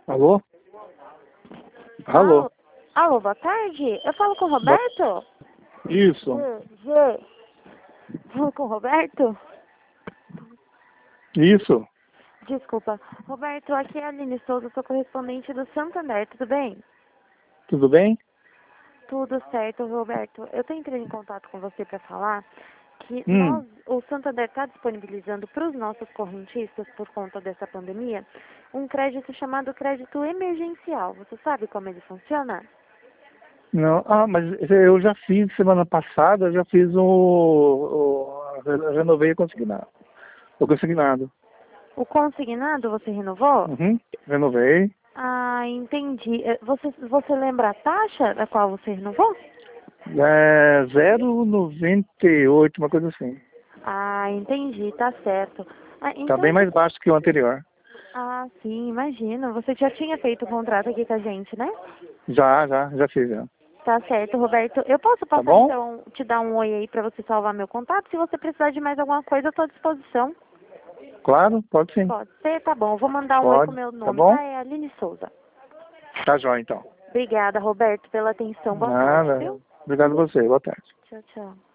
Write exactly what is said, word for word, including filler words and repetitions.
Alô? Alô? Alô? Alô, boa tarde. Eu falo com o Bo- Roberto? Isso, G, G. Falo com o Roberto? isso. Desculpa. Roberto, aqui é a Aline Souza, sou correspondente do Santander, tudo bem? Tudo bem? Tudo certo, Roberto. Eu tô entrando em contato com você para falar que Hum, nós, o Santander está disponibilizando para os nossos correntistas, por conta dessa pandemia, um crédito chamado crédito emergencial. Você sabe como ele funciona? não. Ah, mas eu já fiz semana passada, eu já fiz o, o eu renovei o consignado. O consignado. O consignado você renovou? Uhum, renovei. Ah, entendi. Eh, Você, você lembra a taxa da qual você renovou? É zero vírgula noventa e oito, uma coisa assim. Ah, entendi, tá certo. Ah, Tá então, bem mais baixo que o anterior. ah, sim, imagino. Você já tinha feito o contrato aqui com a gente, né? Já, já, já fiz, já. Tá certo, Roberto. Eu posso Tá passar bom? então, te dar um oi aí pra você salvar meu contato? Se você precisar de mais alguma coisa, eu tô à disposição. Claro, pode sim. Pode ser? Tá bom. Eu vou mandar um oi com o Pode, meu tá nome, bom? tá? É Aline Souza. Tá jóia, então. Obrigada, Roberto, pela atenção. Boa tarde, Nada. viu? Obrigado a você. Boa tarde. Tchau, tchau.